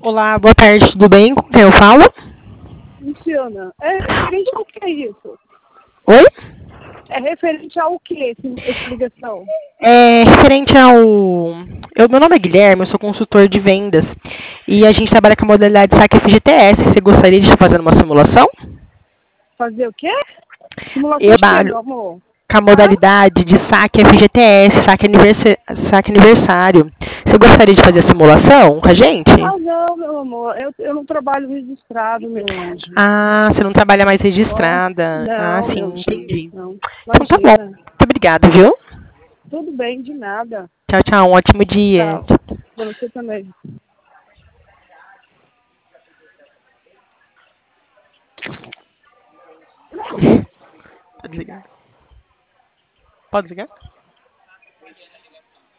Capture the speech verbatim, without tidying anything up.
Olá, boa tarde, tudo bem? Com quem eu falo? Luciana, é referente ao que é isso? Oi? É referente ao que esse, essa ligação? É referente ao. Eu, meu nome é Guilherme, eu sou consultor de vendas. E a gente trabalha com a modalidade saque F G T S. Você gostaria de estar fazendo uma simulação? Fazer o quê? Simulação Eu de quê, trabalho meu amor? com a Hã? modalidade de saque F G T S, saque, aniversa- saque aniversário. Você gostaria de fazer a simulação com a gente? Ah, não, meu amor. Eu, eu não trabalho registrado, meu anjo. Ah, você não trabalha mais Ó, registrada. Ah, não, meu sim, anjinho. entendi. Não. Então tá bom. Imagina. Muito obrigada, viu? Tudo bem, de nada. Tchau, tchau. Um ótimo dia. Tchau. Pra você também. Pode ligar. Pode ligar?